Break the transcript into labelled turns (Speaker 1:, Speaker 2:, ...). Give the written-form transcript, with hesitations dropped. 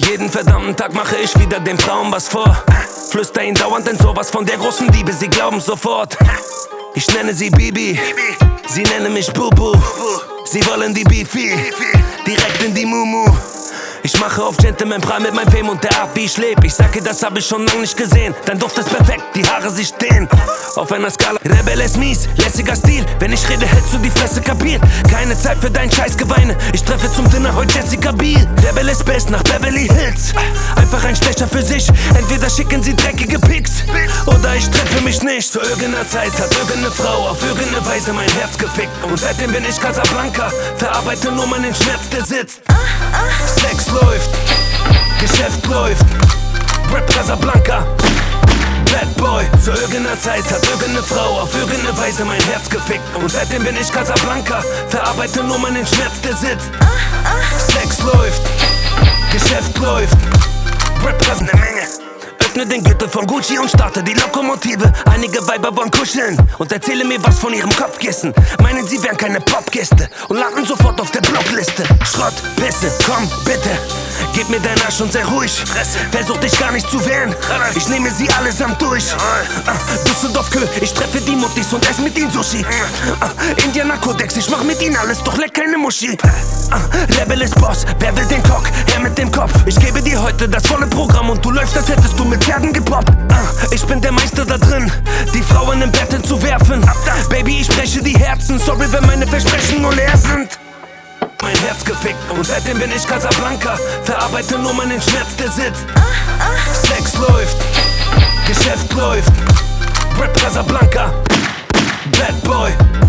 Speaker 1: Jeden verdammten Tag mache ich wieder den Frauen was vor. Flüster ihnen dauernd denn sowas von der großen Liebe, sie glauben sofort. Ich nenne sie Bibi, sie nennen mich Bubu. Sie wollen die Beefy, direkt in die Mumu. Ich mache auf Gentleman Prime mit meinem Fame und der Art, wie ich lebe. Ich sage, das habe ich schon lange nicht gesehen. Dein Duft ist perfekt, die Haare sie stehen auf einer Skala. Rebell ist mies, lässiger Stil. Wenn ich rede, hältst du die Fresse, kapiert? Keine Zeit für dein Scheißgeweine. Ich treffe zum Dinner heute Jessica Biel. Rebell ist best nach Beverly Hills. Einfach ein Stecher für sich. Entweder schicken sie dreckige Pics oder ich treffe mich nicht. Zu irgendeiner Zeit hat irgendeine Frau auf irgendeine Weise mein Herz gefickt. Und seitdem bin ich Casablanca. Verarbeite nur meinen Schmerz, der sitzt. Sex läuft, Geschäft läuft, Rap Casablanca, Bad Boy. Zu irgendeiner Zeit hat irgendeine Frau auf irgendeine Weise mein Herz gefickt. Und seitdem bin ich Casablanca, verarbeite nur meinen Schmerz, der sitzt. Sex läuft, Geschäft läuft, Rap Casablanca, eine Menge. Öffne den Gürtel von Gucci und starte die Lokomotive. Einige Weiber wollen kuscheln und erzähle mir was von ihrem Kopfkissen. Meinen, sie wären keine Popgäste und landen sofort auf der Blockliste. Schrott, Pisse, komm, bitte, gib mir dein Arsch und sei ruhig. Versuch dich gar nicht zu wehren, ich nehme sie allesamt durch. Düsseldorf Kö, ich treffe die Muttis und ess mit ihnen Sushi. Indianer Kodex, ich mach mit ihnen alles, doch leck keine Muschi. Rebel ist Boss, wer will den Cock? Er mit dem Kopf. Ich gebe dir heute das volle Programm und du läufst, als hättest du mit Pferden gepoppt. Ich bin der Meister da drin, die Frauen im Bett zu werfen. Baby, ich spreche die Herzen, sorry, wenn meine Versprechen nur leer sind. Mein Herz gefickt und seitdem bin ich Casablanca. Verarbeite nur meinen Schmerz, der sitzt. Sex läuft, Geschäft läuft, Rap Casablanca, Bad Boy.